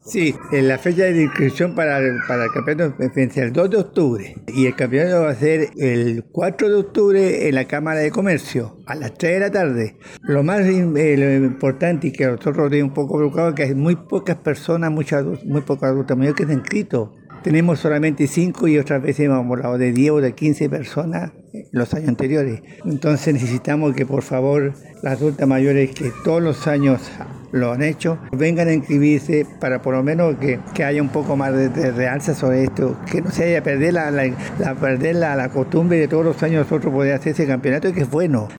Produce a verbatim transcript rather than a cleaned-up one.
Sí, en la fecha de inscripción para el, para el campeonato es el dos de octubre y el campeonato va a ser el cuatro de octubre en la Cámara de Comercio a las tres de la tarde. Lo más eh, lo importante y que a nosotros nos tiene un poco preocupado es que hay muy pocas personas, muchas, muy pocos adultos mayores que se han inscrito. Tenemos solamente cinco y otras veces hemos hablado de diez o de quince personas en los años anteriores. Entonces necesitamos que por favor las adultas mayores que todos los años lo han hecho, vengan a inscribirse para por lo menos que, que haya un poco más de, de realza sobre esto, que no se haya perder la, la, la, perder la, la costumbre de todos los años nosotros poder hacer ese campeonato y que es bueno.